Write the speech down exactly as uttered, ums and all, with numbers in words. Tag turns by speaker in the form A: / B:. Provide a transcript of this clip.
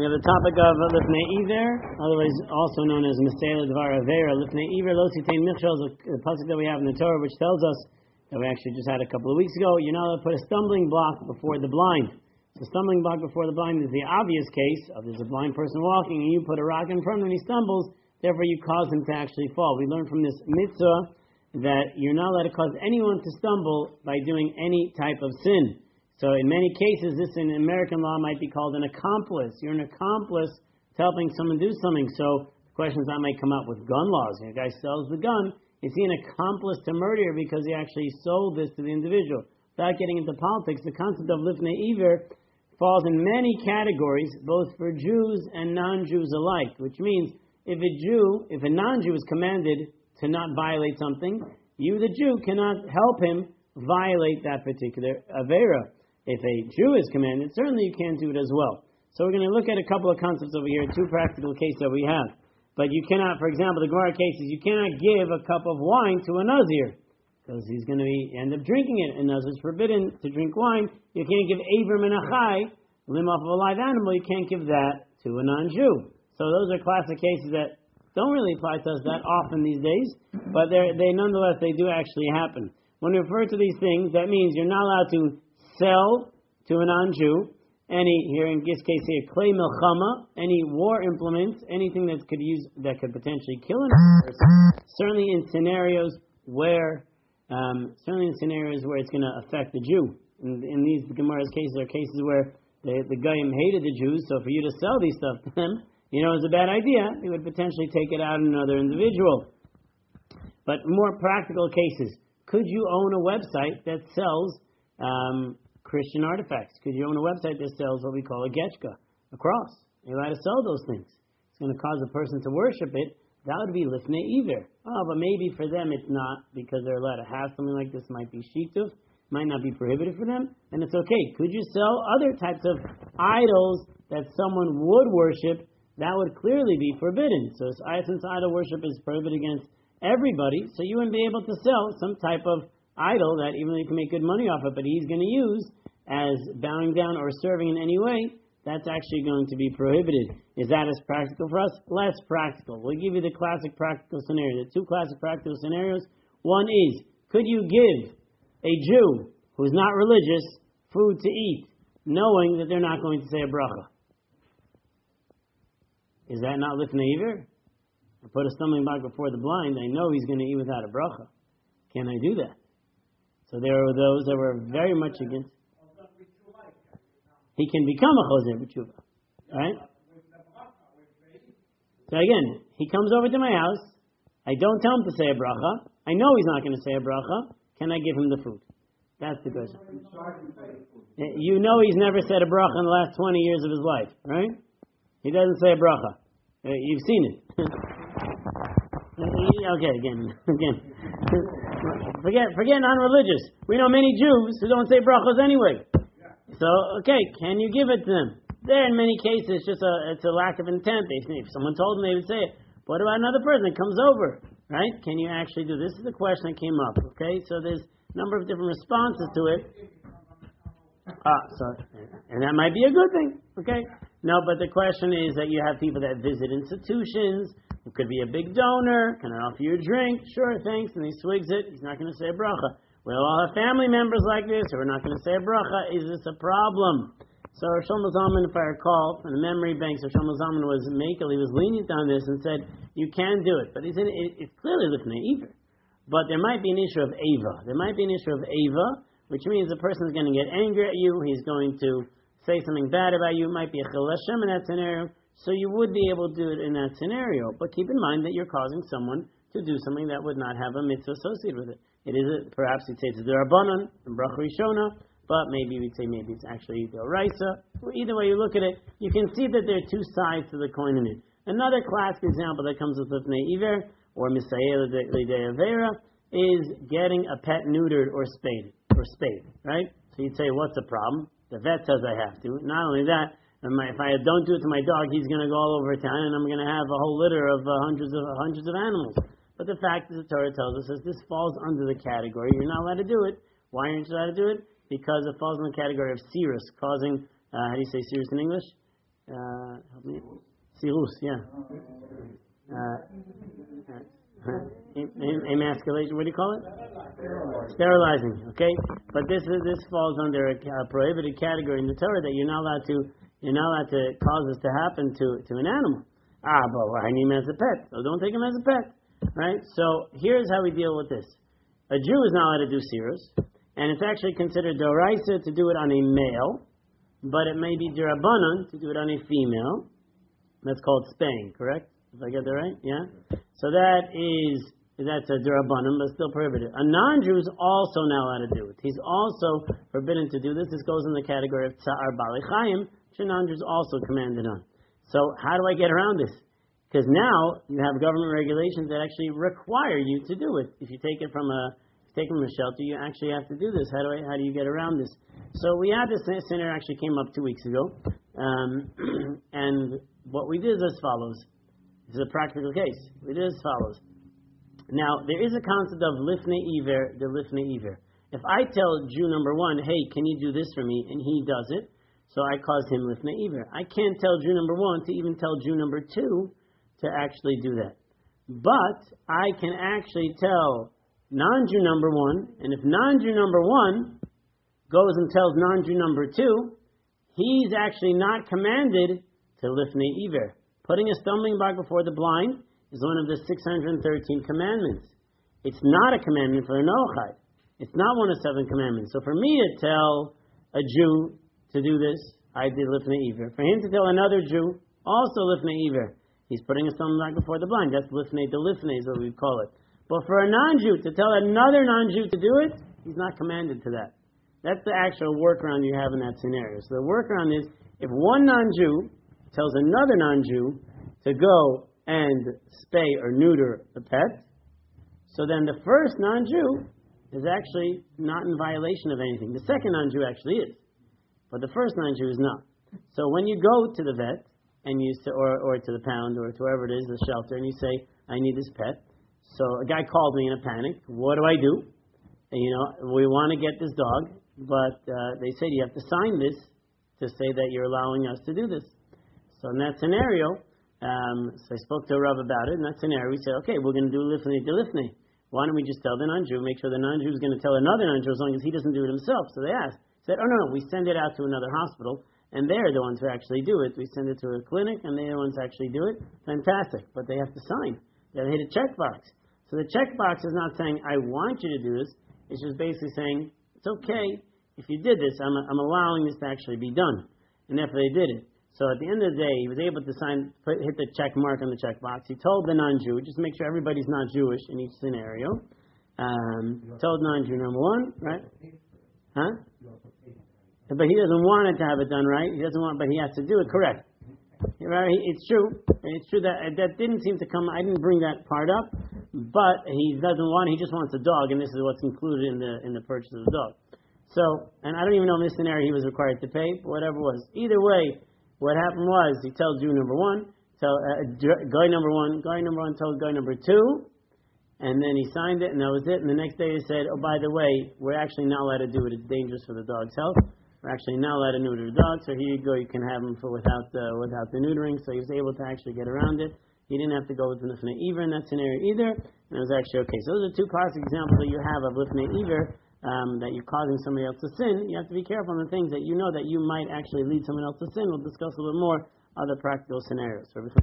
A: have the topic of Lifnei Iver, otherwise also known as Mesela Dvar Avera. Lifnei Iver, Lo Sitein Michshel, the pasuk that we have in the Torah, which tells us, that we actually just had a couple of weeks ago, you're not allowed to put a stumbling block before the blind. The stumbling block before the blind is the obvious case of there's a blind person walking and you put a rock in front of him and he stumbles, therefore you cause him to actually fall. We learned from this mitzvah that you're not allowed to cause anyone to stumble by doing any type of sin. So in many cases, this in American law might be called an accomplice. You're an accomplice to helping someone do something. So the questions that might come up with gun laws. You know, a guy sells the gun. Is he an accomplice to murder because he actually sold this to the individual? Without getting into politics, the concept of Lifnei Iver falls in many categories, both for Jews and non-Jews alike, which means if a Jew, if a non-Jew is commanded to not violate something, you, the Jew, cannot help him violate that particular avera. If a Jew is commanded, certainly you can't do it as well. So we're going to look at a couple of concepts over here, two practical cases that we have. But you cannot, for example, the Gemara cases, you cannot give a cup of wine to a Nazir, because he's going to be, end up drinking it. And Nazir is forbidden to drink wine. You can't give Aver Menachai, limb off of a live animal, you can't give that to a non-Jew. So those are classic cases that don't really apply to us that often these days, but they they nonetheless, they do actually happen. When we refer to these things, that means you're not allowed to sell to a non-Jew any, here in this case here, clay milchama, any war implements, anything that could use that could potentially kill a person. Certainly in scenarios where, um, certainly in scenarios where it's going to affect the Jew. In, in these Gemara's cases are cases where the the Goyim hated the Jews, so for you to sell these stuff to them, you know, it's a bad idea. It would potentially take it out on another individual. But more practical cases, could you own a website that sells um, Christian artifacts? Could you own a website that sells what we call a getchka, a cross? You're allowed to sell those things. It's going to cause a person to worship it. That would be Lifnei Iver. Oh, but maybe for them it's not, because they're allowed to have something like this. Might be shituf, might not be prohibited for them, and it's okay. Could you sell other types of idols that someone would worship? That would clearly be forbidden. So since idol worship is prohibited against everybody, so you wouldn't be able to sell some type of idol that even though you can make good money off it, but he's going to use as bowing down or serving in any way, that's actually going to be prohibited. Is that as practical for us? Less practical. We'll give you the classic practical scenario. The two classic practical scenarios. One is, could you give a Jew who's not religious food to eat, knowing that they're not going to say a bracha? Is that not Lifnei Iver? I put a stumbling block before the blind. I know he's going to eat without a bracha. Can I do that? So there were those that were very much against. He can become a Choser B'tshuva. Right? So again, he comes over to my house. I don't tell him to say a bracha. I know he's not going to say a bracha. Can I give him the food? That's the question. You know he's never said a bracha in the last twenty years of his life, right? He doesn't say a bracha. You've seen it. Okay, again, again. Forget, forget non-religious. We know many Jews who don't say brachas anyway. So, okay, can you give it to them? There, in many cases, it's just a, it's a lack of intent. If someone told them, they would say it. What about another person that comes over, right? Can you actually do this? Is the question that came up, okay? So there's a number of different responses to it. Ah, so, and that might be a good thing, okay? No, but the question is that you have people that visit institutions. It could be a big donor. Can I offer you a drink? Sure, thanks. And he swigs it. He's not going to say a bracha. We'll all have family members like this who are not going to say a bracha. Is this a problem? So Rav Shlomo Zalman, if I recall, from the memory banks, Rav Shlomo Zalman was makel. He was lenient on this and said, you can do it. But he said, it, it's clearly Lifnei Iver. But there might be an issue of Ava. There might be an issue of Ava, which means the person is going to get angry at you. He's going to say something bad about you. It might be a Chil Hashem in that scenario. So you would be able to do it in that scenario. But keep in mind that you're causing someone to do something that would not have a mitzvah associated with it. It is, a, perhaps you'd say it's a D'Rabbanan, and Bracha Rishona, but maybe we'd say maybe it's actually D'Oraisa. Either way you look at it, you can see that there are two sides to the coin in it. Another classic example that comes with Lifnei Iver, or Misayel L'Dei Avera, is getting a pet neutered or spayed, or spayed, right? So you'd say, what's the problem? The vet says I have to. Not only that, if I don't do it to my dog, he's going to go all over town, and I'm going to have a whole litter of uh, hundreds of uh, hundreds of animals. But the fact is, the Torah tells us is this falls under the category. You're not allowed to do it. Why aren't you allowed to do it? Because it falls in the category of sirus, causing, uh, how do you say sirus in English? Uh, help me Sirus, yeah. Uh, uh, emasculation, what do you call it? Sterilizing. Sterilizing, okay? But this is, this falls under a, a prohibited category in the Torah that you're not allowed to you're not allowed to cause this to happen to, to an animal. Ah, but well, I need him as a pet, so don't take him as a pet, right? So here's how we deal with this. A Jew is not allowed to do Sirus, and it's actually considered Doraisa to do it on a male, but it may be Dirabanan to do it on a female. That's called spaying, correct? Did I get that right? Yeah? So that is, that's a Dirabanan, but still prohibited. A non-Jew is also not allowed to do it. He's also forbidden to do this. This goes in the category of Tsa'ar Bali Chayim, which a non-Jew is also commanded on. So how do I get around this? Because now you have government regulations that actually require you to do it. If you take it from a take it from a shelter, you actually have to do this. How do I? How do you get around this? So we had this scenario actually came up two weeks ago, um, and what we did is as follows. This is a practical case. We did as follows. Now there is a concept of lifnei iver, the lifnei iver. If I tell Jew number one, hey, can you do this for me, and he does it, so I cause him lifnei iver. I can't tell Jew number one to even tell Jew number two to actually do that. But I can actually tell non-Jew number one, and if non-Jew number one goes and tells non-Jew number two, he's actually not commanded to lifnei iver. Putting a stumbling block before the blind is one of the six hundred thirteen commandments. It's not a commandment for a Noachide. It's not one of seven commandments. So for me to tell a Jew to do this, I did lifnei iver. For him to tell another Jew, also lifnei iver. He's putting a stumbling block before the blind. That's lifnei de lifnei is what we call it. But for a non-Jew to tell another non-Jew to do it, he's not commanded to that. That's the actual workaround you have in that scenario. So the workaround is, if one non-Jew tells another non-Jew to go and spay or neuter a pet, so then the first non-Jew is actually not in violation of anything. The second non-Jew actually is, but the first non-Jew is not. So when you go to the vet, and you say, or, or to the pound, or to wherever it is, the shelter, and you say, I need this pet. So a guy called me in a panic. What do I do? And, you know, we want to get this dog, but uh, they said you have to sign this to say that you're allowing us to do this. So in that scenario, um, so I spoke to a Rav about it. In that scenario, we said, okay, we're going to do lifnei de lifnei. Why don't we just tell the non-Jew, make sure the non-Jew is going to tell another non-Jew as long as he doesn't do it himself. So they asked, said, oh no, no, we send it out to another hospital, and they're the ones who actually do it. We send it to a clinic, and they're the ones who actually do it. Fantastic, but they have to sign. They have to hit a checkbox. So the checkbox is not saying, I want you to do this. It's just basically saying, it's okay if you did this. I'm, I'm allowing this to actually be done. And therefore they did it. So at the end of the day, he was able to sign, put, hit the check mark on the checkbox. He told the non-Jew, just make sure everybody's not Jewish in each scenario. Um, told non-Jew number one, right? Huh? But he doesn't want it to have it done right. He doesn't want, but he has to do it correct. Right? It's true. It's true that that didn't seem to come. I didn't bring that part up, but he doesn't want. He just wants a dog, and this is what's included in the in the purchase of the dog. So, and I don't even know in this scenario he was required to pay, but whatever it was. Either way, what happened was he told Jew number one, tell uh, guy number one, guy number one told guy number two, and then he signed it, and that was it. And the next day he said, oh, by the way, we're actually not allowed to do it. It's dangerous for the dog's health. We're actually not allowed to neuter the dog, so here you go. You can have him for without the without the neutering. So he was able to actually get around it. He didn't have to go with the lifnei iver in that scenario either, and it was actually okay. So those are two classic examples that you have of lifnei iver, um, that you're causing somebody else to sin. You have to be careful on the things that you know that you might actually lead someone else to sin. We'll discuss a little bit more other practical scenarios. So